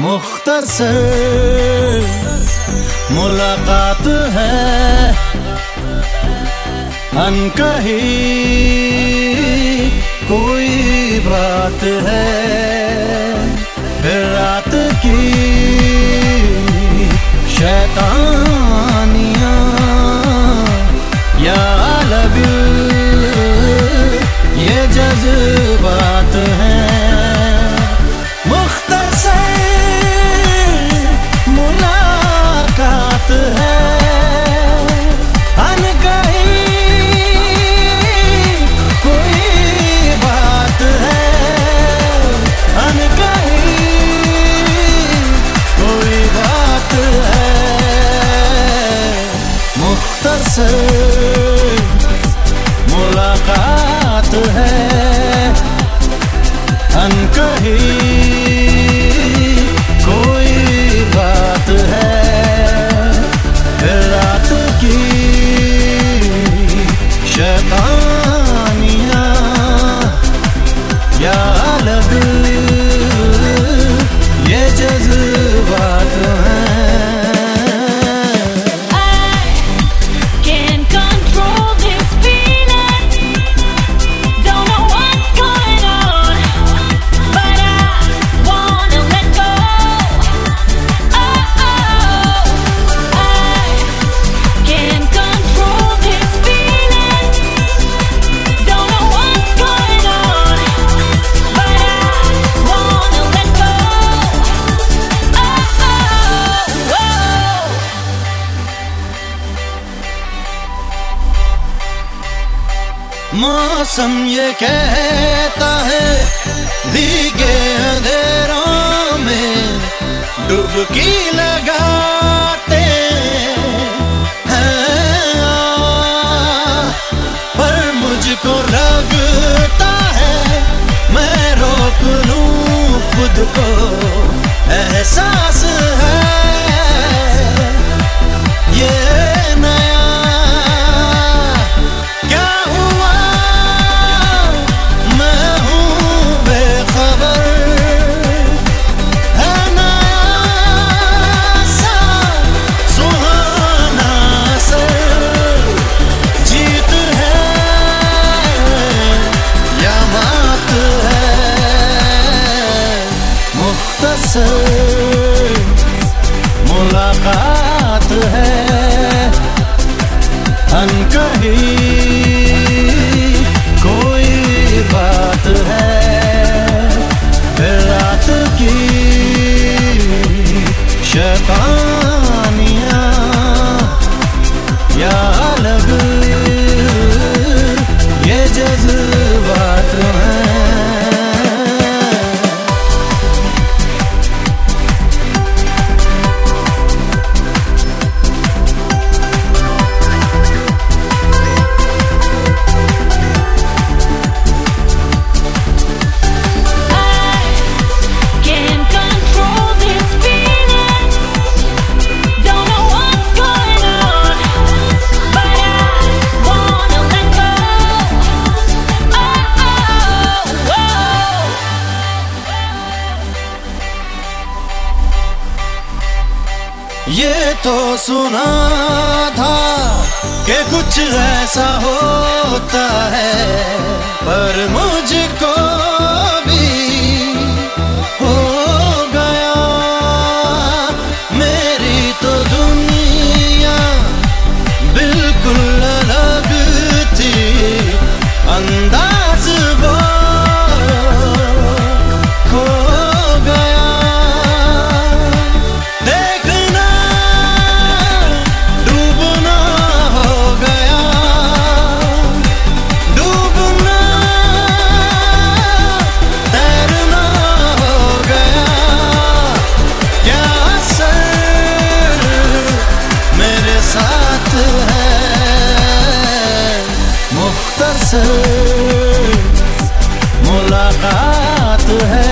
मुख्तसर मुलाकात है, अनकही कोई बात है। फिर रात की शैतानियाँ या लबिल ये जज्बात हैं। मुख्तसर मुलाकात है, अनकही कोई बात है, अनकही कोई बात है। मुख्तसर मुलाकात है, अनकही कोई बात है। फिर रात की शैतानियाँ या लबिल ये जज्बात हैं। मौसम ये कहता है भीगे अंधेरों में डुबकी लगाते हैं, पर मुझको लगता है मैं रोक लूं खुद को। एहसास है ये मुलाकात है, अनकही कोई बात है। फिर रात की शैतानियाँ या लबिल ये जज्बात हैं। ये तो सुना था कि कुछ ऐसा होता है, पर मुझको भी हो गया। मेरी तो दुनिया बिल्कुल अलग थी, अंदाज वो खो गया। मुख्तसर मुलाकात है,